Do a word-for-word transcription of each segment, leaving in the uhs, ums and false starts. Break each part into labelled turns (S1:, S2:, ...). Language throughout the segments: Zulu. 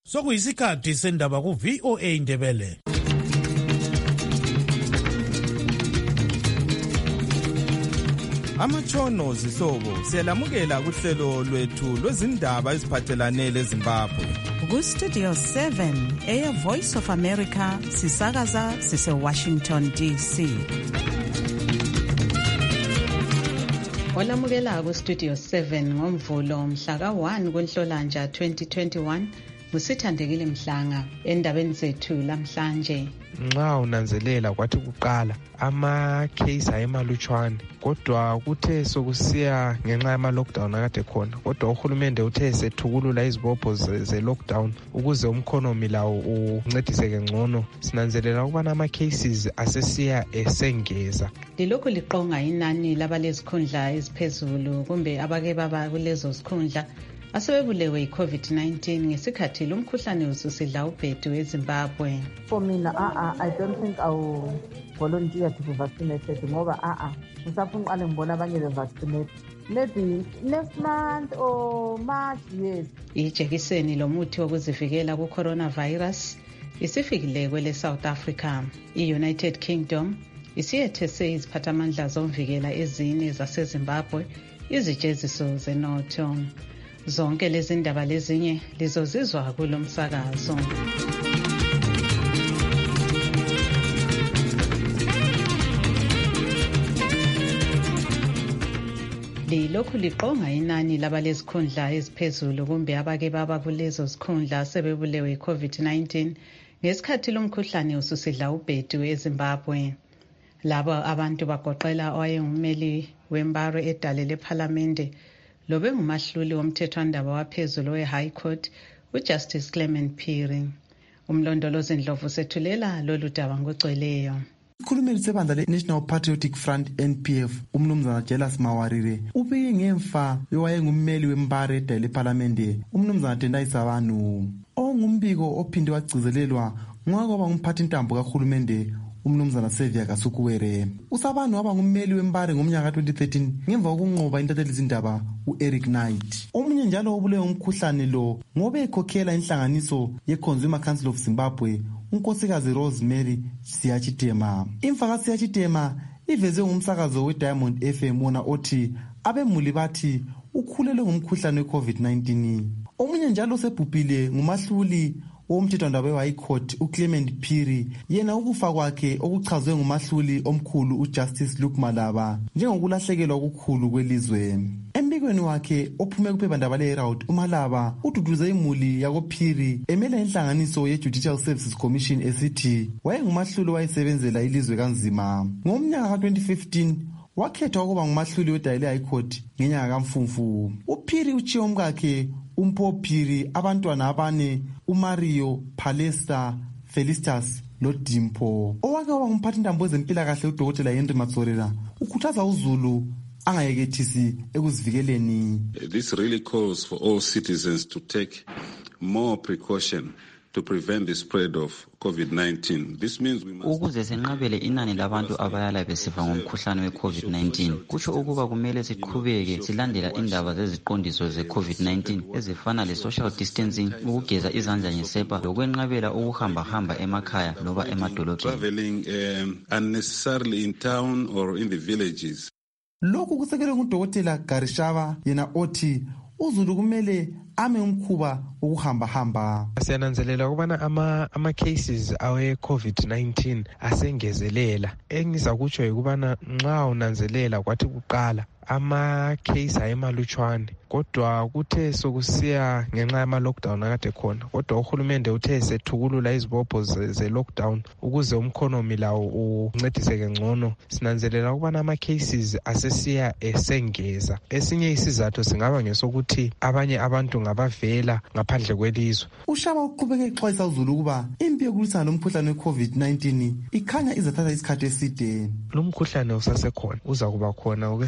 S1: Sokuyisikhathi sendaba ku V O A Ndebele.
S2: Amatshono zihlobo siyalamukela kuhlelo lwethu lwezindaba eziphathelane leZimbabwe.
S3: Ku Studio seven eya Voice of America sisakaza sise Washington D C. Olamukela ku Studio seven ngomvulo mhla ka one kuNhlolanja twenty twenty-one. Musithandekile Mhlanga endabeni zethu lamhlanje.
S4: Nxa unanzelela kwathi kuqala ama case ayemalutshwane kodwa kuthe sokusiya ngenxa yama lockdown akade khona kodwa uhulumende uthe sethukulula izibopho ze lockdown ukuze umkhonomi lawo uncediseke ngcono. Sinanzelela ukubana ama cases asesiya esengeza.
S3: Lilokhu liqonga inani labalezikhundla eziphezulu kumbe abake baba kulezo zikhundla asebebulewe yi-COVID nineteen ngesikhathi lo mkhuhlane ususidla ubhedu eZimbabwe.
S5: For mina, uh, I don't think I will volunteer to be vaccinated ngoba uh, ngisafuna uqale ngibona abanye be-vaccinate. Maybe next month or March, yes.
S3: Ijekiseni lomuthi wokuzivikela ku-coronavirus isifikile kwele South Africa. I-United Kingdom isiyethese iziphathamandla zomvikela ezine zaseZimbabwe izijeziso zenotho. Zonke lezi ndaba lezinye lizozizwa kulo msakazo. Lilokhu liqonga inani labalezikhundla eziphezulu kumbe abake baba kulezo zikhundla sebebulewe yi-COVID nineteen ngesikhathi lo mkhuhlane ususidla ubhedu eZimbabwe. Labo abantu bagoqela owayengummeli wembaro edale lePhalamende lobe ngumahluli womthethwandaba waphezulu we-High Court uJustice Clement Phiri. Umlondolozi Ndlovu sethulela lolu daba ngogcweleyo.
S6: Ikhulumeli sebandla le-National Patriotic Front N P F umnumzana Jelas Mawarire ubike ngemfa yowayengummeli wembaro edale lePhalamende umnumzana Tendai Savanu. Ongumbiko ophinde wagcizelelwa ngokwaba ngumphathintambo kahulumende umnumzana Sevia Kasukuwere. Usabanu waba ngummeli wembare ngomnyaka twenty thirteen ngemva kokunqoba intatheli zindaba uEric Knight. Omunye njalo obulewe umkhuhlane lo ngobe ekhokhela inhlanganiso ye-Consumer Council of Zimbabwe unkosikazi Rosemary Siyachitema. Imfa kaSiyachitema iveze umsakazo we-Diamond F M wona othi abemuli bathi ukhulelwe ngumkhuhlane we-COVID nineteen. Omunye njalo osebhubhile ngumahluli womthethwandaba we-High Court uClement Phiri yena ukufa kwakhe okuchazwe ngumahluli omkhulu uJustice Luke Malaba njengokulahlekelwa okukhulu kwelizwe. Embikweni wakhe ophume kuphephandaba le-Herald uMalaba ududuze imuli yakoPhiri emele inhlanganiso ye-Judicial Services Commission esithi wayengumahluli wayesebenzela ilizwe kanzima. Ngomnyaka ka twenty fifteen wakhethwa ukuba ngumahluli wedale le-High Court ngenyanga kaMfumfu. uPhiri uchiye umkakhe uMpho Phiri abantwana abane uMario, Palesta, Felicitas loDimpho. Owake waba ngumphathintambo wezempilakahle uDokotela Henry Matsorela ukhuthaza uZulu angayekethisi ekuzivikeleni.
S7: This really calls for all citizens to take more precaution to prevent the spread of COVID nineteen. This means we must
S8: ukuze senqabele inani labantu abayala besifa ngomkhuhlane we-COVID nineteen. Kutsho ukuba kumele siqhubeke silandela indaba zeziqondiso ze-COVID nineteen ezifana le-social distancing, ukugeza izandla ngesepa lokwenqabela ukuhamba-hamba emakhaya loba emadolobheni.
S7: Traveling um, unnecessarily in town or in the villages.
S6: Lokhu kusekelwe nguDokotela Garishava yena othi uZulu kumele ame umkhuba ukuhamba-hamba.
S4: Siyananzelela ukubana ama, ama cases awe-COVID nineteen asengezelela. Engizakutsho yikubana nxa unanzelela kwathi kuqala ama case ayemalutshwane kodwa kuthe sokusiya ngenxa yama lockdown akade khona kodwa uhulumende uthe sethukulula izibopho ze lockdown ukuze umkhonomi lawo uncediseke ngcono. Sinanzelela ukubana ama cases asesiya esengeza. Esinye isizathu singaba ngesokuthi abanye abantu ngabavela ngaphandle kwelizwe.
S6: Ushaba uqhubeke exwayisa uZulu ukuba impi yokulwisana lomkhuhlane we-COVID nineteen ikhanya izathatha isikhathi eside.
S4: Lo mkhuhlane usasekhona uza kuba khona okwesikhatshana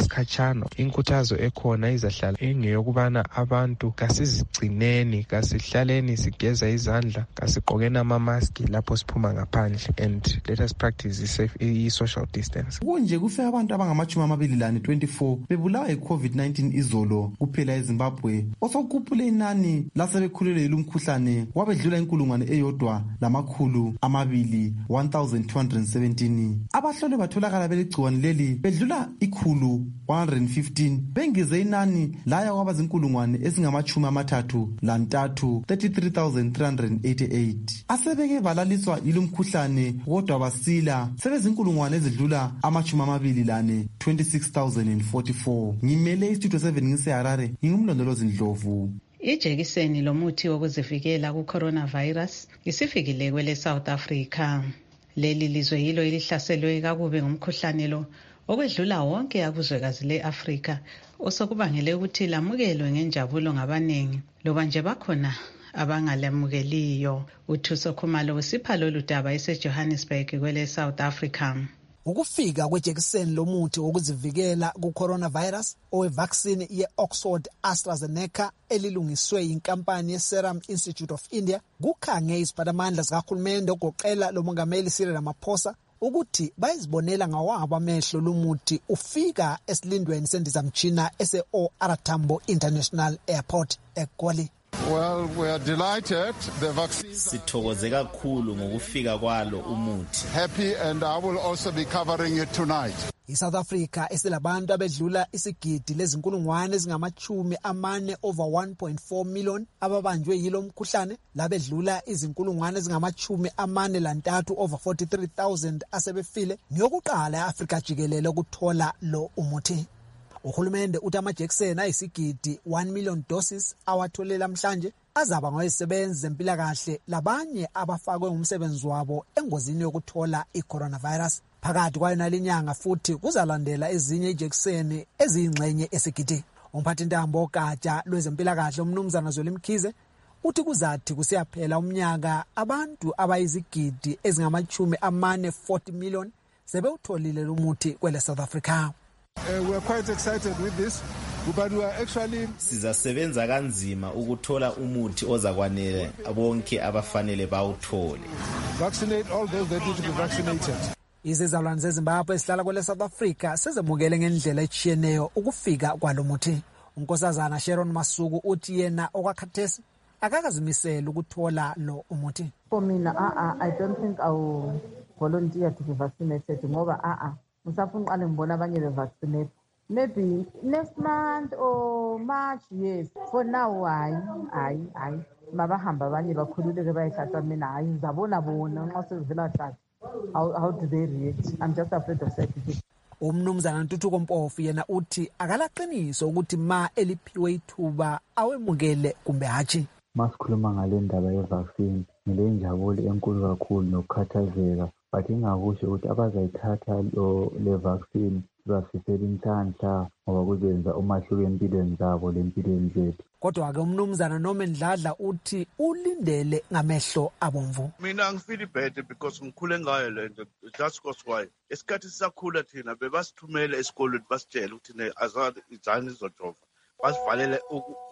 S4: laphana inkuthazo ekhona izahlala ingeyokubana abantu kasizigcineni, kasihlaleni sigeza izandla, kasigqokeni amamaski lapho siphuma ngaphandle, and let us practice i-social distance.
S6: Kunje kufe abantu abangamachumi amabili lane twenty-four bebulawa yi-covid nineteen izolo kuphela eZimbabwe, osokhuphule inani lasebekhulelwe yilumkhuhlane wabedlula inkulungwane eyodwa lamakhulu amabili one thousand two hundred seventeen. Abahlolwe batholakala beligciwane leli bedlula ikhulu one hundred fifteen, bengize inani laya kwaba zinkulungwane ezingamachumi amathathu lantathu thirty-three thousand three hundred eighty-eight. Asebeke balaliswa yilumkhuhlane kodwa basila sebezinkulungwane ezidlula amachumi amabili lane twenty-six thousand forty-four. Ngimele istudio seven ngiseHarare, ngingumlondolozi Ndlovu.
S3: Ijekiseni lomuthi wokuzivikela ku-coronavirus isifikile kwele South Africa. Leli lizwe yilo elihlaselwe kakubi ngumkhuhlane lo okwedlula wonke akuzwekazi le-Afrika, osokubangele ukuthi lamukelwe ngenjabulo ngabaningi loba nje bakhona abangalamukeliyo. uThuso Khumalo usipha lolu daba eseJohannesburg kwele South Africa.
S9: Ukufika kwejekiseni lomuthi wokuzivikela ku-coronavirus owe-vaccine ye-Oxford AstraZeneca elilungiswe yinkampani ye-Serum Institute of India kukhange iziphatamandla zikahulumende ogoqela lo mongameli Cyril Ramaphosa ukuthi bayizibonela ngawabo amehlo lomuthi ufika esilindweni sendizamtshina ese-O R Tambo International Airport eGoli.
S10: Well, we are delighted. The vaccine.
S11: Sithokoze kakhulu ngokufika kwalo umuthi.
S10: Happy, and I will also be covering it tonight.
S9: ISouth Africa esilabantu abedlula isigidi lezinkulungwane ezingamachumi amane over one point four million ababanjwe yilo mkhuhlane, labedlula izinkulungwane ezingamachumi amane lantathu over forty-three thousand asebefile. Ngiyokuqala eAfrika jikelele ukuthola lo umuthi. Uhulumende uthi amajekiseni ayisigidi one million doses awatholela namhlanje azaba ngawezisebenzi zempilakahle labanye abafakwe ngumsebenzi wabo engozini yokuthola i-coronavirus. Phakathi kwayona linyanga futhi kuzalandela ezinye ijekiseni eziyingxenye esigidi. Umphathintambo ogatsha lwezempilakahle umnumzana Zweli Mkhize uthi kuzathi kusiyaphela umnyaka abantu abayizigidi ezingamachumi amane forty million sebewutholile lo muthi kwele South Africa.
S10: Uh, we are quite excited with this, but we are actually
S11: sizasebenza kanzima ukuthola umuthi ozakwanele bonke abafanele bawuthole.
S10: Vaccinate all those that need to be vaccinated.
S9: Izizalwane zeZimbabwe esihlala kwele South Africa sezemukele ngendlela etshiyeneyo ukufika kwalo muthi. Unkosazana Sharon Masuku uthi yena okwakhathesi akakazimisela ukuthola lo umuthi.
S5: For me, uh, I don't think I will volunteer to be vaccinated ngoba uh, ngisafuna uqale ngibona abanye be-vaccinate. Maybe next month or March, yes. For now, hayi, hayi, hayi. Mabahamba abanye bakhululeke bayithatha, mina hayi ngizabona bona nxa sezivela thatha. How, how do they react? I'm just afraid of certificate.
S9: Umnumzana Ntuthuko Mpofu yena uthi akalaqiniso ukuthi ma eliphiwe ithuba awemukele kumbe hatshi.
S12: Masikhuluma ngale ndaba ye-vaccine, ngile njabule enkulu kakhulu nokukhathazeka, but ingakusho ukuthi abazayithatha lo le vaccine basifela inhlanhla ngoba kuzenza umahluko empilweni zabo lempilweni zethu.
S9: Kodwa ke umnumzana noma Ndladla uthi ulindele ngamehlo abomvu.
S13: Mina angifili bad because ngikhule ngayo lento, that's why esikhathi sisakhula thina bebasithumele esikolweni basitshela ukuthi ne azali izani izojova basivalele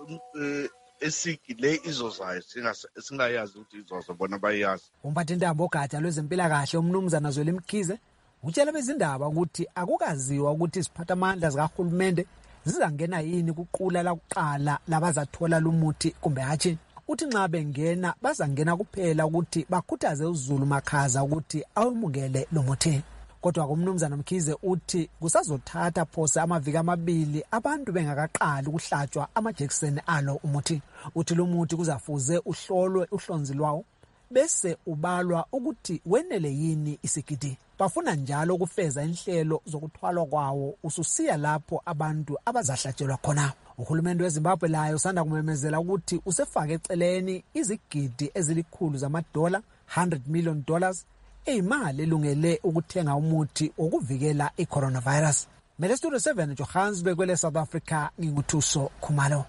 S13: esiki le izozayo singayazi ukuthi izozo bona bayazi.
S9: Umphathintambo ogatsha lwezempilakahle umnumzana Zweli Mkhize utshela bezindaba ukuthi akukaziwa ukuthi isiphathamandla zikahulumende zizangena yini kuqula la kuqala labazathola lumuthi kumbe hatshi. Uthi nxa bengena bazangena kuphela ukuthi bakhuthaze uZulu makhaza ukuthi awumukele lumuthi. Kodwa kumnumzana Mkhize uthi kusazothatha phose amaviki amabili abantu bengakaqali ukuhlatshwa amajekiseni alo umuthi. Uthi lumuthi kuzafuze uhlolwe uhlonzi lwawo bese ubalwa ukuthi wenele yini isigidi. Bafuna njalo ukufeza inhlelo zokuthwalwa kwawo ususiya lapho abantu abazahlatshelwa khona. Uhulumende weZimbabwe layo usanda kumemezela ukuthi usefake eceleni izigidi ezilikhulu zamadola one hundred million dollars eyimali elungele ukuthenga umuthi wokuvikela i-coronavirus. Mele Studio seven Johannesburg kwele South Africa, nginguthuso Khumalo.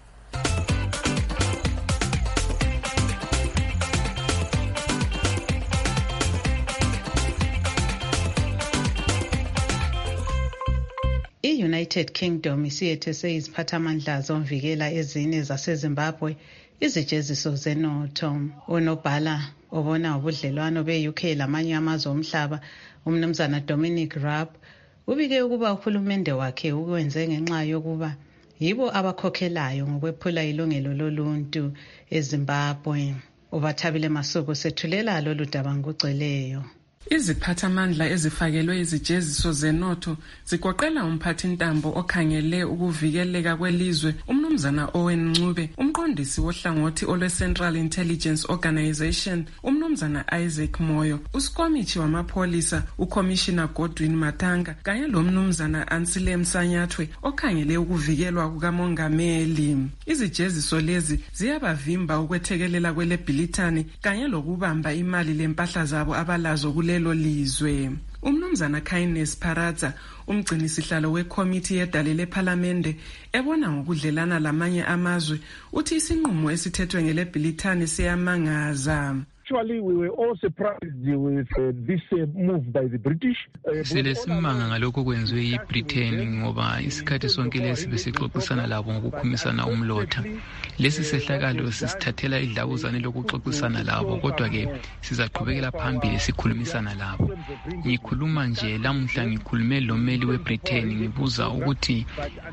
S3: I-United e-United Kingdom isiyethese iziphathamandla zomvikela ezine zaseZimbabwe izijeziso zenotho. Unobhala obona ubudlelwano be-U K lamanye amazwe omhlaba, umnumzana Dominic Raab, ubike ukuba uhulumende wakhe ukwenze ngenxa yokuba yibo abakhokhelayo ngokwephula ilungelo loluntu eZimbabwe. Ubathabile Masuku sethulela lolu daba ngokugcweleyo.
S14: Iziphathamandla ezifakelwe izijeziso zenotho zigoqela umphathintambo okhangele ukuvikeleka kwelizwe umnumzana Owen Ncube, umqondisi wohlangothi olwe-Central Intelligence Organization umnumzana Isaac Moyo, usikomithi wamapholisa uCommissioner Godwin Matanga kanye lomnumzana Ansile Msanyathwe okhangele ukuvikelwa kukamongameli. Izijeziso lezi ziyabavimba ukwethekelela kwelebhilithani kanye lokubamba imali lempahla zabo abalazo kule lelo lizwe. Umnumzana Kindness Paraza, umgcinisihlalo wekomiti yedale lePhalamende ebona ngokudlelana lamanye amazwe, uthi isinqumo esithethwe ngelebhilithani siyamangaza.
S15: Actually, we were all surprised with uh, this uh, move by the British. Uh,
S16: Sele simanga ngalokho kwenziwe yiBritain ngoba isikhathi sonke lesi besixoxisana labo ngokukhumisana umlotha. Lesi sehlakalo sisithathela idlabuzane lokuxoxisana labo, kodwa ke sizaqhubekela phambili sikhulumisana labo. Ngikhuluma nje lamhla ngikhulume lomeli weBritain ngibuza ukuthi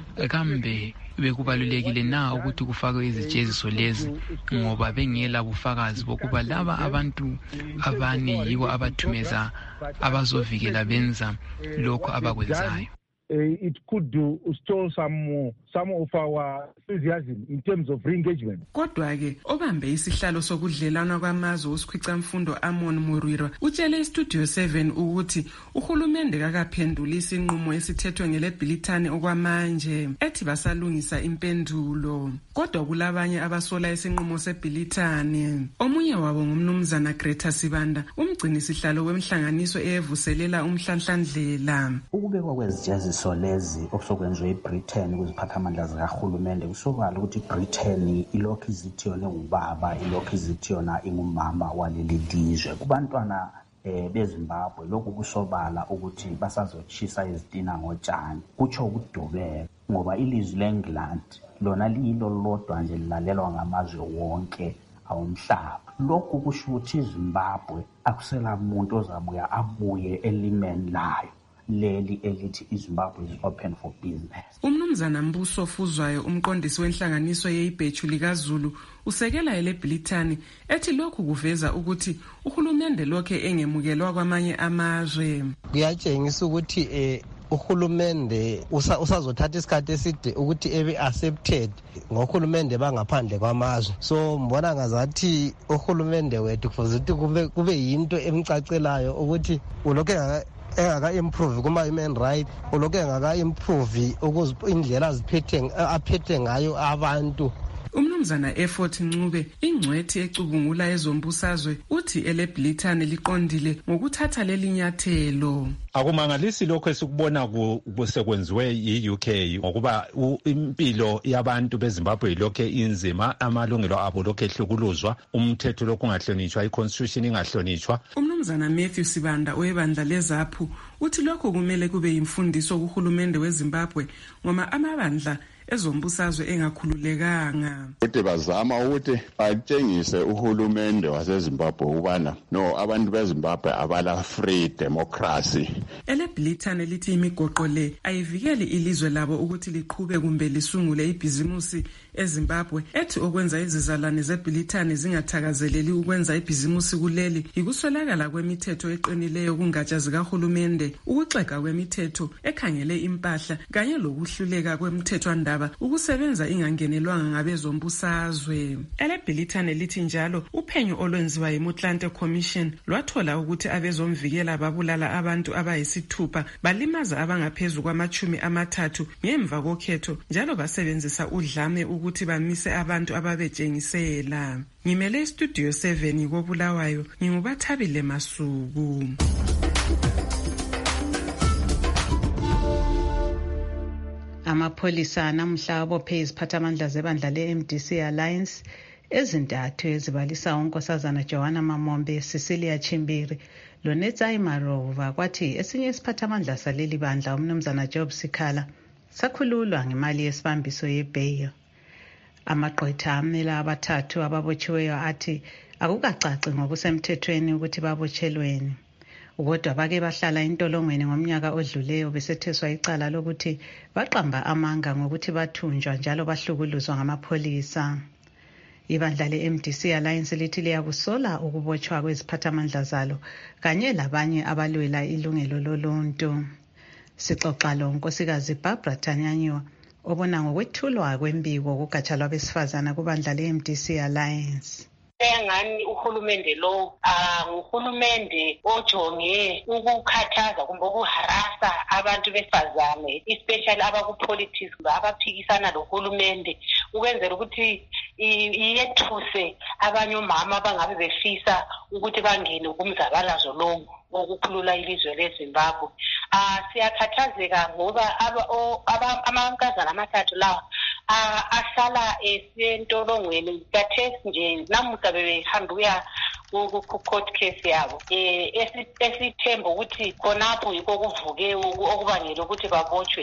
S16: kambe bekubalulekile na ukuthi kufakwe izijeziso lezi ngoba bengela bufakazi bokuba laba abantu abane yibo abathumeza abazovikela benza lokho abakwenzayo.
S15: Uh, it could do stall some some of our enthusiasm in terms of re-engagement.
S14: Kodwa ke obambe isihlalo sokudlelana kwamazwe usikhwicamfundo Amon Murwira utshele iStudio seven ukuthi uhulumende kakaphendula isinqumo esithethwe ngelebhilithani okwamanje, ethi basalungisa impendulo. Kodwa kulabanye abasola isinqumo sebhilithani. Omunye wabo ngumnumzana Greta Sibanda, umgcini sihlalo wemhlanganiso eyevuselela umhlanhlandlela.
S17: Ukubekwa kwezijeziso so lezi okusokwenziwe eBritain kuziphathamandla zikahulumende kusobala ukuthi iBritain ilokhu izithiyona ngubaba, ilokhu izithiyona ingumama waleli lizwe. Kubantwana eh, beZimbabwe lokhu kusobala ukuthi basazochisa izitina ngotshani, kutsho ukudubeka ngoba ilizwe leEngland lona liyilo lodwa nje lilalelwa ngamazwe wonke awomhlaba. Lokhu kusho ukuthi iZimbabwe akusela umuntu ozabuya abuye elimeni layo leli elithi iZimbabwe is open for business.
S14: Umnumzana Mbuso Fuzwayo, umqondisi wenhlanganiso yeIbhechu likaZulu, usekela elebhilithani ethi lokhu kuveza ukuthi uhulumende lokhe engemukelwa kwamanye amazwe.
S18: Kuyatshengisa ukuthi eh uhulumende usazothatha isikhathi eside ukuthi ebe accepted ngohulumende bangaphandle kwamazwe. So mbona ngazathi uhulumende wethu kufuze ukuthi kube kube yinto emcacelayo ukuthi ulokhe engaka improve kuma human right, ulokhe engaka improve ukuzindlela aziphethe aphethe ngayo abantu.
S14: Umnumzana Effort Ncube, ingcwethi ecubungula ezombusazwe, uthi elebhilithani liqondile ngokuthatha lelinyathelo.
S19: Akumangalisi lokho esikubona kusekwenziwe yi-U K ngokuba impilo yabantu beZimbabwe lokhe inzima, amalungelo abo lokhe ehlukuluzwa, umthetho lokhu ungahlonitshwa, iconstitution ingahlonitshwa.
S14: Umnumzana Matthew Sibanda oyebandla lezaphu uthi lokho kumele kube imfundiso kuhulumende weZimbabwe ngoma amabandla ezombusazwe engakhululekanga.
S20: Ukuthi bazama ukuthi batshengise uhulumende waseZimbabwe ubana no abantu beZimbabwe abala free democracy.
S14: Elebhilithani lithi imigoqo le ayivikeli ilizwe labo ukuthi liqhube kumbe lisungule ibhizimusi eZimbabwe, ethi okwenza izizalwane zebhilithani zingathakazeleli ukwenza ibhizimusi kuleli ikuswelakala kwemithetho eqinileyo kungatsha zikahulumende, ukuxega kwemithetho ekhangele impahla kanye lokuhluleka kwemithethwandaba ukusebenza ingangenelwanga ngabezombusazwe. Elebhilithani lithi njalo uphenyo olwenziwa yiMutlante Commission lwathola ukuthi abezomvikela babulala abantu abayisithupha, balimaza abangaphezulu kwamachumi amathathu ngemva kokhetho, njalo basebenzisa udlame ukuthi bamise abantu ababetshengisela. Ngimele iStudio seven koBulawayo, ngingubathabile Masuku.
S3: Amapholisa namhla abophe iziphathamandla zebandla le-M D C Alliance ezintathu ezibalisa unkosazana Joanna Mamombe, Cecilia Chimbiri loNetsayi Marova, kwathi esinye isiphathamandla saleli bandla umnumzana Job Sikhala sakhululwa ngemali yesibambiso ye-bail. Amagqwetha amela abathathu ababotshiweyo athi akukacaci ngokusemthethweni ukuthi babotshelweni. Kodwa bake bahlala intolongweni ngomnyaka odluleyo besetheswa icala lokuthi baqamba amanga ngokuthi bathunjwa njalo bahlukuluzwa ngamapholisa. Ibandla le-M D C Alliance lithi liyakusola ukubotshwa kweziphathamandla zalo kanye labanye abalwela ilungelo loluntu. Sixoxa lo Nkosikazi Barbara Tanyanyiwa obona ngokwethulwa kwembiko kugatsha lwabesifazana kubandla le-M D C Alliance.
S21: Engani uhulumende lo uhulumende ojonge ukukhathaza kumbe ukuharasa abantu besifazane, especially abakupolitics abaphikisana lohulumende, ukwenzela ukuthi iyethuse abanye omama abangabe befisa ukuthi bangene kumzabalazo lo wokukhulula ilizwe leZimbabwe. Ah siyakhathazeka ngoba amankazana amathathu lawa ahlala esentolongweni kathesi nje namuhla bebehamba uya ku-court case yabo esithemba ukuthi khonapho yikho kuvuke okubangela ukuthi babotshwe.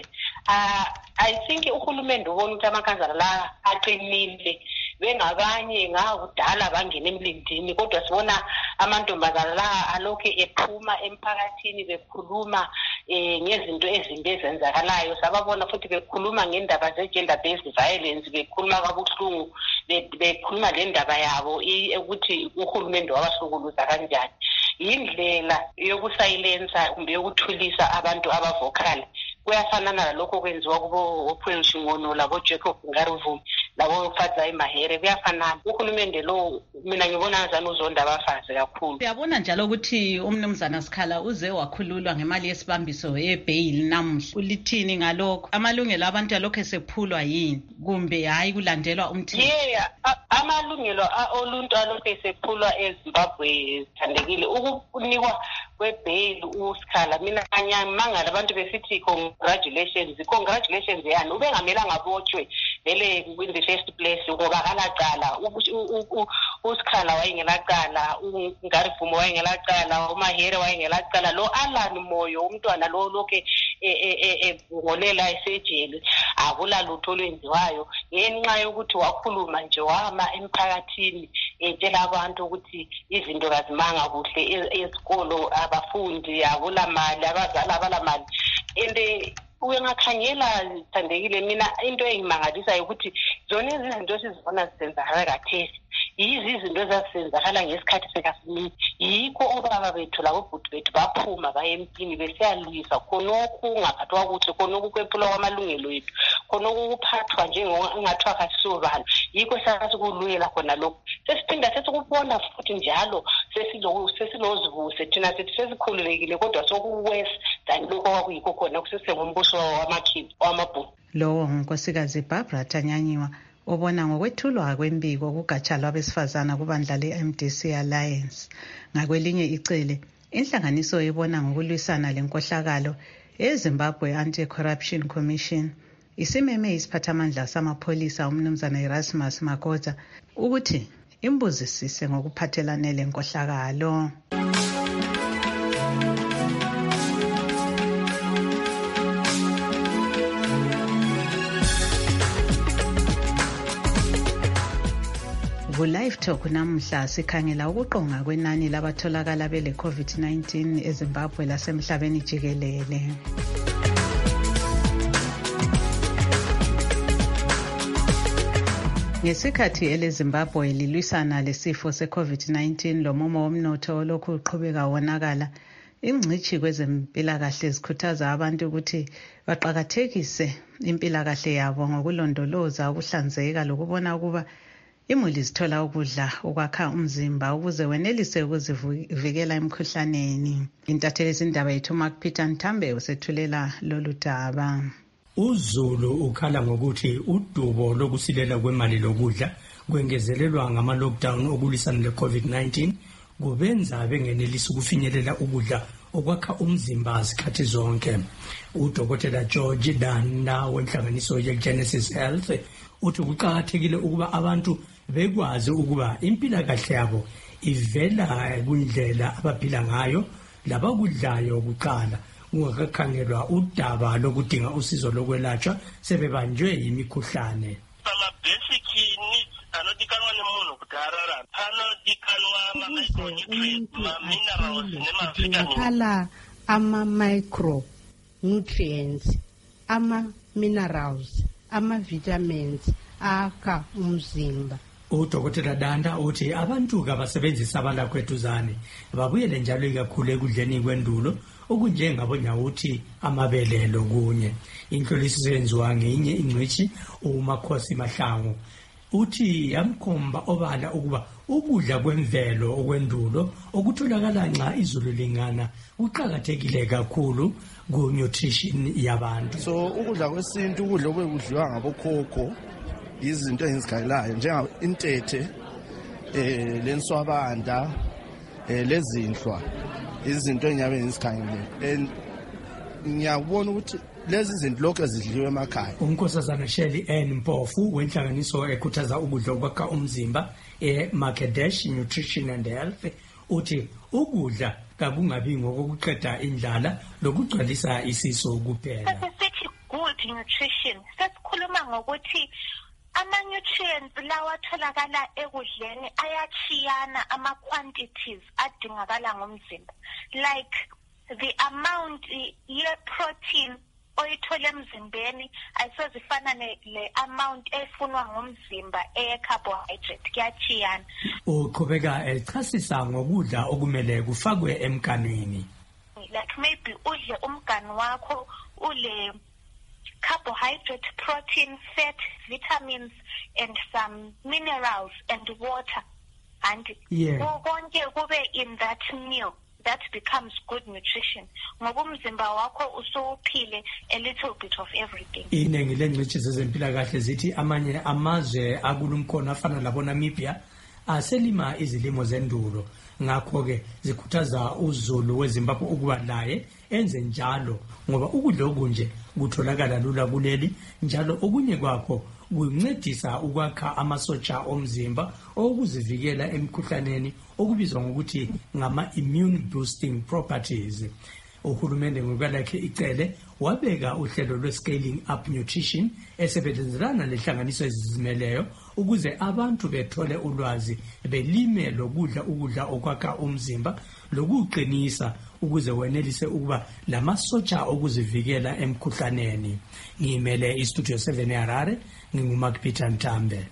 S21: I think uhulumende ubona ukuthi amankazana la aqinile bengabanye ngakudala bangena emlindini, kodwa sibona amantombazana la alokhe ephuma emphakathini bekhuluma ngezinto ezimbi ezenzakalayo. Sababona futhi bekhuluma ngendaba ze-gender based violence, bekhuluma kabuhlungu, bekhuluma le ndaba yabo ukuthi uhulumende wabahlukuluza kanjani. Yindlela yokusilensa kumbe yokuthulisa abantu abavocal. Kuyafanana nalokho kwenziwa kubo Ophel Shingono labo Jacob Ngaruvu labo Fadzai Mahere, kuyafanana. Uhulumende lo mina ngibona ngazani uzonda abafazi kakhulu.
S3: Uyabona njalo ukuthi umnumzana Sikhala uze wakhululwa ngemali yesibambiso ye-bail namuhla. Ulithini ngalokho? Amalungelo abantu alokho esephulwa yini kumbe hayi kulandelwa umthetho?
S21: Yeah, amalungelo oluntu alokho esephulwa eZimbabwe thandekile. Ukunikwa kwe-bail uSikhala mina ngiyamangala abantu besithi congratulations, congratulations yani ubengamela ngabotshwe vele in the first place ngoba kalacala uSikhala wayengelacala, uNgarivumo wayengelacala, uMahere wayengelacala, lo Alan Moyo umntwana lo lokhe ebungolela esejele akula lutho olwenziwayo ngenxa yokuthi wakhuluma nje wama emphakathini etshela abantu ukuthi izinto kazimanga kuhle esikolo, abafundi akula mali, abazali abalamali. Ende uyengakhangela thandekile mina into engimangalisa ukuthi zona izinto sizibona zisenzakala kathesi yizi izinto ezasenzakala ngesikhathi sekaSmith. Yikho obaba bethu labobhuti bethu baphuma baye empini besiyalwisa khonokho ungaphathwa kuhle, khonokho kwephula kwamalungelo ethu, khonokho kuphathwa njengongathwa kasobala. Yikho sasikulwela khona lokho. Sesiphinda sesikubona futhi njalo sesilozivuse thina sithi sesikhululekile kodwa sokuwes than lokho kwakuyikho khona kusesengumbuso wamakhizi wamabhuku.
S3: Lo Nkosikazi Barbara Tanyanyiwa obona ngokwethulwa kwembiko kugatsha lwabesifazana kubandla le-M D C Alliance. Ngakwelinye icele, inhlanganiso ebona ngokulwisana lenkohlakalo eZimbabwe Anti-Corruption Commission isimeme isiphathamandla samapholisa umnumzana Erasmus Makota ukuthi imbuzisise ngokuphathelane lenkohlakalo. Ku-Live Talk namuhla sikhangela ukuqonga kwenani labatholakala bele COVID nineteen eZimbabwe lasemhlabeni jikelele. Ngesikhathi eleZimbabwe lilwisana lesifo se-COVID nineteen lomumo womnotho olokhu uqhubeka wonakala, ingcitshi kwezempilakahle zikhuthaza abantu ukuthi baqakathekise impilakahle yabo ngokulondoloza ukuhlanzeka lokubona ukuba imuli zithola ukudla okwakha umzimba ukuze wenelise ukuzivikela emkhuhlaneni. Intatheli izindaba yethu Mark Peter Ntambe usethulela lolu daba.
S22: uZulu ukhala ngokuthi udubo lokusilela kwemali lokudla kwengezelelwa ngama-lockdown okulwisana le-COVID nineteen kubenza bengenelisi ukufinyelela ukudla okwakha umzimba zikhathi zonke. Udokotela George Danda wenhlanganiso ye-Genesis Health uthi kuqakathekile ukuba abantu bekwazi ukuba impilakahle yabo ivela kwindlela abaphila ngayo labakudlayo kuqala kungakakhangelwa udaba lokudinga usizo lokwelatshwa sebebanjwe yimikhuhlane.
S1: Basic needs anodikanwa nemunhu kuti ararame panodikanwa ma-micronutrients ma-minerals nema-vitamins.
S2: Kala ama-micronutrients, ama-minerals, ama-vitamins akha umzimba.
S22: Udokotela Danda uthi abantu kabasebenzisa abalakwetuzane babuyele njalo ikakhulu ekudleni kwendulo okunjengabo nyawuthi amabele lokunye. Inhloliso yenziwa ngenye ingcitshi uMakhosi Mahlangu uthi yamkhomba obala ukuba ukudla kwemvelo okwendulo okutholakala nxa izulu lingana kuqhakathekile kakhulu ku nutrition yabantu.
S23: So ukudla kwesintu ukudla obekudliwa ngabokhokho izinto engizikhayelayo njenga intete eh lenswabanda eh lezinhlwa izinto enyabe ngisikhayele ngiyabona ukuthi lezi zinto lokho zidliwe emakhaya.
S22: Unkosazana Shelley N Mpofu wenhlanganiso ekhuthaza ukudla okwakha umzimba eMarkedesh Nutrition and Health uthi ukudla kakungabi ngokuqeda indlala lokugcwalisa isiso kuphela.
S21: Sithi good nutrition sesikhuluma ngokuthi ama-nutrients lawa atholakala ekudleni ayachiyana ama-quantities adingakala ngomzimba, like the amount ye-protein oyithola emzimbeni ayisozifana le amount efunwa ngomzimba eye-carbohydrate, kuyachiyana.
S22: Uqhubeka echasisa ngokudla okumele kufakwe emganwini.
S21: Like maybe udle umgani wakho ule carbohydrate, protein, fat, vitamins, and some minerals and water. And konke kube in that meal, that becomes good nutrition. Ngoba umzimba wakho usuphile a little bit of everything.
S22: Iningi lengcitshi zezempilakahle zithi amanye amazwe akulumkhono afana labo Namibia aselima izilimo zendulo. Ngakho ke zikhuthaza uZulu weZimbabwe ukuba laye enze njalo ngoba ukudla okunje kutholakala lula kuleli njalo okunye kwakho kuncedisa ukwakha amasotsha omzimba okuzivikela emikhuhlaneni okubizwa ngokuthi ngama immune boosting properties. Uhulumende ngokwalakhe icele wabeka uhlelo lwe-scaling up nutrition esebenzelana lehlanganiso ezizimeleyo ukuze abantu bethole ulwazi belime lokudla ukudla okwakha umzimba lokuqinisa ukuze wenelise ukuba lamasotsha okuzivikela emkhuhlaneni. Ngimele istudio seven eHarare, nginguMark Peter Ntambe.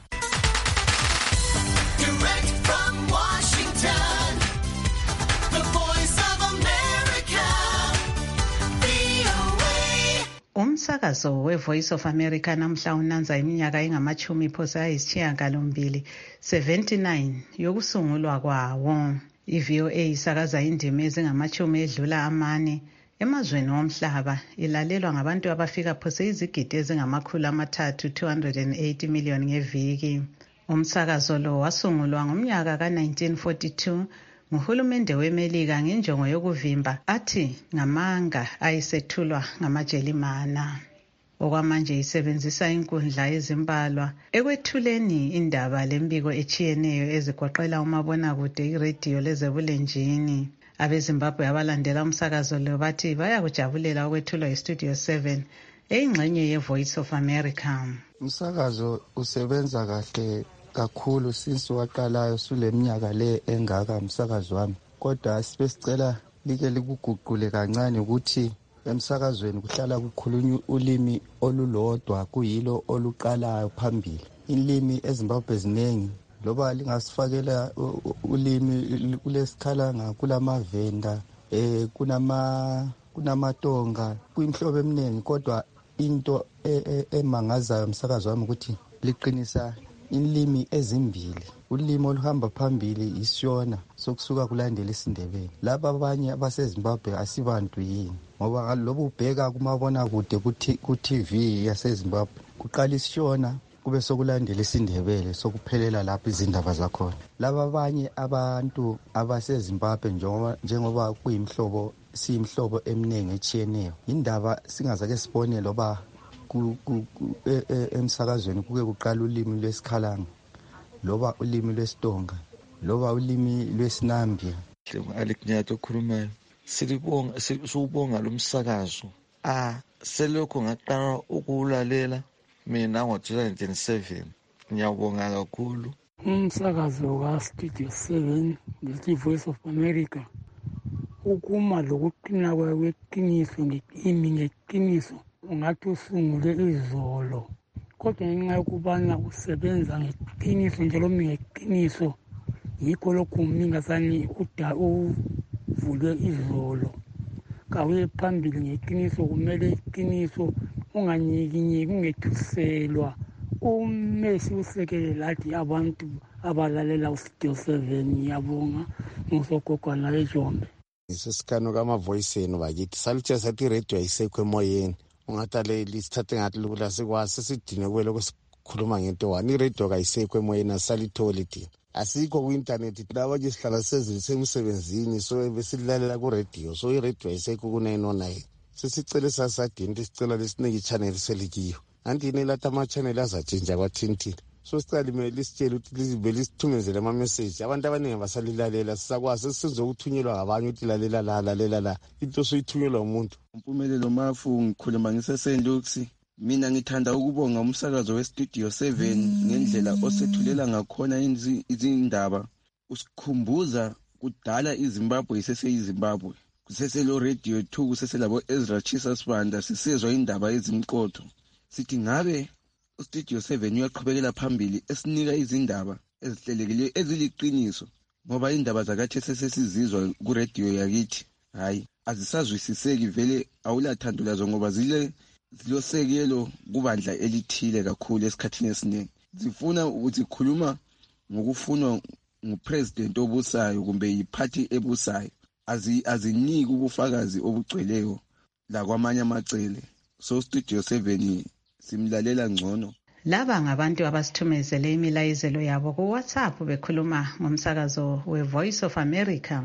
S3: Umsakazo we-Voice of America namhla unanza iminyaka engamachumi phosa ayisishiyagalombili seventy-nine yokusungulwa kwawo. I-V O A isakaza indima ezingamachumi edlula amane emazweni womhlaba, ilalelwa ngabantu abafika phose izigidi ezingamakhulu amathathu two hundred eighty million ngeviki. Umsakazo lo wasungulwa ngomnyaka ka nineteen forty-two nguhulumende weMelika ngenjongo yokuvimba athi ngamanga ayisethulwa ngamaJelimana. Okwamanje isebenzisa inkundla ezimbalwa ekwethuleni indaba lembiko echiyeneyo ezigoqela umabonakude, iradio lezebulenjini. AbeZimbabwe abalandela umsakazo lo bathi bayakujabulela ukwethulwa iStudio seven eyingxenye yeVoice of America.
S24: Umsakazo usebenza kahle kakhulu since waqalayo suleminyaka le engaka umsakazo wami, kodwa sibesicela like likuguqule kancane ukuthi emsakazweni kuhlala kukhulunywa ulimi olulodwa kuyilo oluqalayo phambili. Ilimi eZimbabwe ziningi, loba lingasifakela ulimi kulesikhalanga kulamavenda eh kunama kunamatonga kuyimhlobo eminingi, kodwa into emangazayo umsakazo wami ukuthi liqinisa ilimi ezimbili. Ulimi oluhamba phambili iShona sokusuka kulandela isiNdebele. Laba abanye abaseZimbabwe asibantu yini, ngoba lobu ubheka kumabona kude ku-T V yaseZimbabwe kuqala iShona kube sokulandela isiNdebele sokuphelela lapho izindaba zakhona. Laba abanye abantu abaseZimbabwe njengoba njengoba kuyimhlobo siyimhlobo eminingi echiyeneyo, indaba singazake sibone loba emsakazweni kuke kuqala ulimi lwesikhalanga, loba ulimi lwesitonga, loba ulimi lwesinambia.
S25: Alekunyato khulumayo
S4: silibonga siwubonga lo msakazo. Ah selokho ngaqala ukuwulalela mina ngo-two thousand seven. Ngiyabonga kakhulu.
S6: Umsakazo ka-Studio seven, the Voice of America. Ukuma lokuqina kweqiniso ngekimi ngeqiniso ungathi usungule izolo. Kodwa ngenxa yokubana usebenza ngeqiniso njalo ngeqiniso yikho lokhu mningasani uda uvulwe izolo. Kawuye phambili ngeqiniso, kumele iqiniso unganyikinyeki ungethuselwa. Umesi usekele lathi abantu abalalela uStudio seven. Ngiyabonga ngusogogwana eJombe.
S7: Isisikano kama-voice enu bakithi saluthe sathi radio ayisekho emoyeni ungathi le lisithathe ngathi lokula sikwasi sidine kwelo kwesikhuluma ngento one iradio kayisekho emoyeni asalitholi thina asikho ku-internet laba nje sihlala sezisemsebenzini so besilalela ku-radio so iradio ayisekho ku-nine oh nine sesicele sasadini sicela lesinike i-channel selikiyo anti yini lathi ama-channel azatshintsha kwathini so sicela limele lisitshele ukuthi libe lisithumezele ama-message abantu abaningi basalilalela sisakwazi sizokuthunyelwa ngabanye ukuthi lalela la lalela la into soyithunyelwa umuntu.
S8: Mpumelelo Mafu ngikhuluma ngiseSendux. Mina ngithanda ukubonga umsakazo weStudio seven ngendlela osethulela ngakhona izindaba. Usikhumbuza kudala iZimbabwe iseseyiZimbabwe. Kuseselo Radio two kuseselabo Ezra Chisa Sibanda sisezwe indaba ezimqotho. Sithi ngabe uStudio seven uyaqhubekela phambili esinika izindaba ezihlelekileyo eziliqiniso ngoba indaba zakathi sesesizizwa ku radio yakithi hayi azisazwisiseki vele awulathando lazo ngoba zile zilosekelo kubandla elithile kakhulu esikhathini esiningi zifuna ukuthi khuluma ngokufunwa ngupresident obusayo kumbe yiparty ebusayo aziniki ubufakazi obugcweleyo la kwamanye amacele so Studio seven simlalela ngcono.
S3: Laba ngabantu abasithumezele imilayezelo yabo ku WhatsApp bekhuluma ngomsakazo we Voice of America.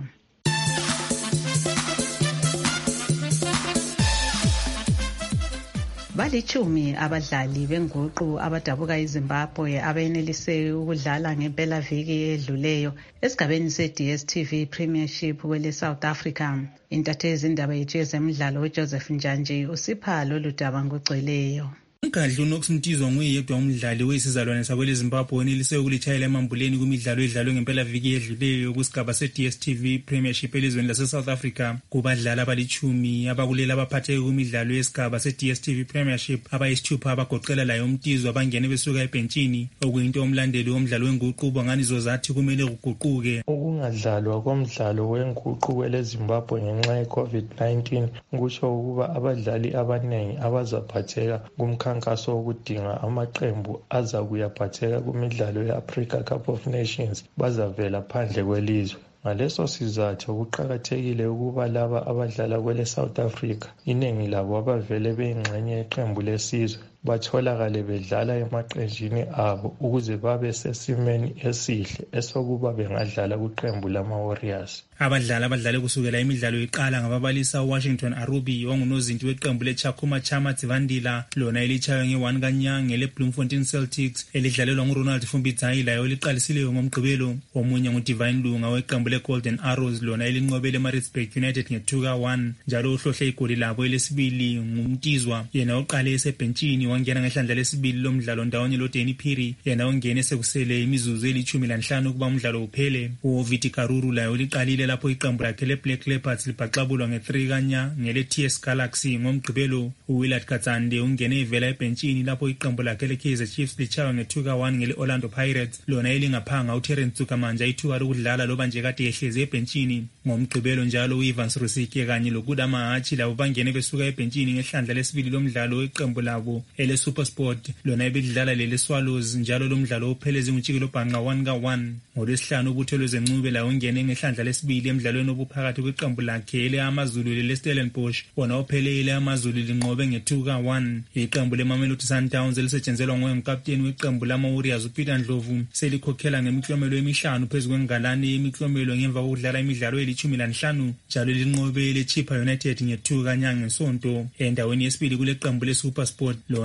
S3: Balichumi abadlali benguqu abadabuka eZimbabwe abenelise ukudlala ngempela viki edluleyo esigabeni se-D S T V Premiership kwele South Africa. Intatheli indaba yethu yezemidlalo uJoseph Njanje usipha lolu daba ngogcweleyo.
S25: Unkandla uNox Mtizwa nguyedwa umdlali wesizalwane sakwele Zimbabwe onelise ukulitshayela emambuleni kumidlalo edlalwe ngempela viki edluleyo kusigaba se-D S T V Premiership elizweni lase-South Africa. Kubadlali abalichumi abakulela abaphatheke kumidlalo yesigaba se-D S T V Premiership abayisithupha abagoqela layo Mtizwa abangene besuka ebhentshini okuyinto omlandeli womdlalo wenguqu bangani zozathi kumele kuguquke.
S26: Ukungadlalwa komdlalo wenguqu kwele Zimbabwe ngenxa ye-COVID nineteen kusho ukuba abadlali abaningi abazaphatheka kumkhankaso umkhankaso wokudinga amaqembu aza kuyaphatheka kumidlalo ye-Africa Cup of Nations bazavela phandle kwelizwe. Ngaleso sizathu kuqakathekile ukuba laba abadlala kwele South Africa iningi labo abavele beyingxenye yeqembu lesizwe batholakale bedlala emaqenjini abo ukuze babe sesimeni esihle esokuba bengadlala kuqembu lama-Warriors.
S25: Abadlali abadlale kusukela imidlalo iqala ngababalisa uWashington Arubi ongunozinti weqembu leChakuma Chama Tivandila lona elitshaywe nge-one kanyanga leBloemfontein Celtics elidlalelwa nguRonald Fumbidzayi layo eliqalisileyo ngomgqibelo. Omunye nguDivine Lunga weqembu leGolden Arrows lona elinqobele eMaritzburg United nge-two ka one njalo uhlohle igoli labo elesibili nguMtizwa yena oqale esebhentshini wangena ngehlandla lesibili lomdlalo ndawonye loDanny Phiri yena ongene sekusele imizuzu elithumi lanhlanu kuba umdlalo uphele. uViti Karuru layo liqalile lapho iqembu lakhe leBlack Leopards libhaxabulwa nge-three kanya ngele-T S Galaxy ngomgqibelo. uWillard Katsande ungene evela ebhentshini lapho iqembu lakhe le-Kaizer Chiefs litshaywa nge-two ka one ngele-Orlando Pirates lona elingaphanga uTerence Tsukamanja ithuba lokudlala loba nje kade ehlezi ebhentshini. ngomgqibelo njalo uEvans Rusike kanye loKudama Hachi labo bangene besuka ebhentshini ngehlandla lesibili lomdlalo weqembu labo ele-SuperSport lona ebedlala lele-Swallows njalo lomdlalo upheleze nguTshikelo Bhanqa one ka one. ngolwesihlanu uButhelwe Zencube layo ungene ngehlandla lesibili emdlalweni obuphakathi kweqembu lakhe ele-Amazulu lele-Stellenbosch wona uphelele Amazulu linqobe nge-two ka one. iqembu leMamelodi Sundowns elisetshenzelwa ngoyengukapteni weqembu lama-Warriors uPeter Ndlovu selikhokhela ngemiklomelo emihlanu phezu kwengalane yemiklomelo ngemva kokudlala imidlalo elithumi lanhlanu njalo linqobe le-Chippa United nge-two kanyanga ngesonto. endaweni yesibili kuleqembu le-SuperSport lona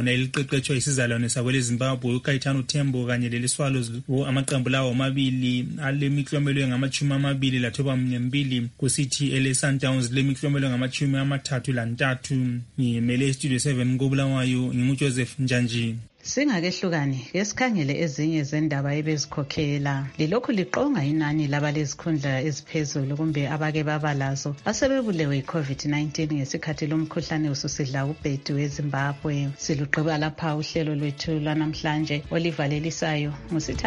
S25: lona eliqeqetshwa isizalwane sabo leZimbabwe uKaitano Tembo kanye leLeswalo amaqembu lawo amabili alemiklomelo engamachumi amabili lathoba mbili kusithi ele Sundowns lemiklomelo engamachumi amathathu lantathu. Ngimele Studio seven koBulawayo nginguJoseph Njanji.
S3: Singakehlukani ngesikhangele ezinye zendaba ebezikhokhela lilokhu liqonga inani labalezikhundla eziphezulu kumbe abake babalazo asebebulewe iCovid nineteen ngesikhathi lomkhuhlane ususidla ubhedu weZimbabwe. Silugqiba lapha uhlelo lwethu lwanamhlanje olivalelisayo ngusitha